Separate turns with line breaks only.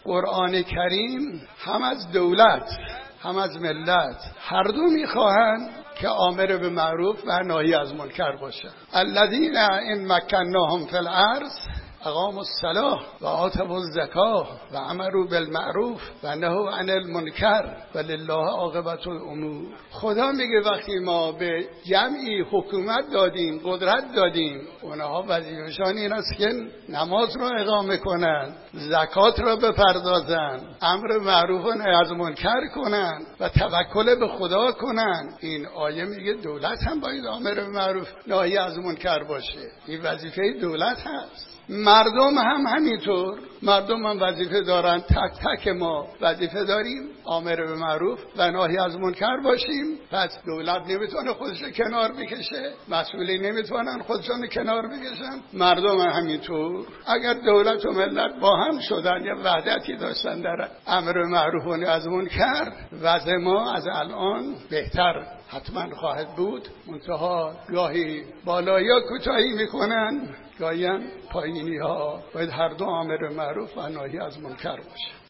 قرآن کریم هم از دولت هم از ملت هر دو میخواهند که آمر به معروف و ناهی از منکر باشه. الذین ان مکناهم فی الارض اقاموا الصلاة و آتوا الزکاة و امروا بالمعروف و نهوا عن المنکر ولله عاقبة الامور. خدا میگه وقتی ما به جمعی حکومت دادیم، قدرت دادیم، اونها وظیفه‌شان این است که نماز را اقامه کنند، زکات را بپردازند، امر معروف و نهی از منکر کنند و توکل به خدا کنند. این آیه میگه دولت هم باید آمر به معروف ناهی از منکر باشه. این وظیفه دولت هست. مردم هم همینطور، مردم هم وظیفه دارن. تک تک ما وظیفه داریم آمر به معروف و ناهی از منکر باشیم. پس دولت نمیتونه خودش کنار بکشه، مسئولین نمیتونن خودشون کنار بکشن، مردم هم همینطور. اگر دولت و ملت با هم شدن یا وحدتی داشتن در امر به معروف و نهی از منکر، وضع ما از الان بهتر حتما خواهد بود. منتها گاهی بالایی ها کوتاهی میکنن، گاهی هم پایینی ها. باید هر دو آمر معروف و ناهی از منکر باشه.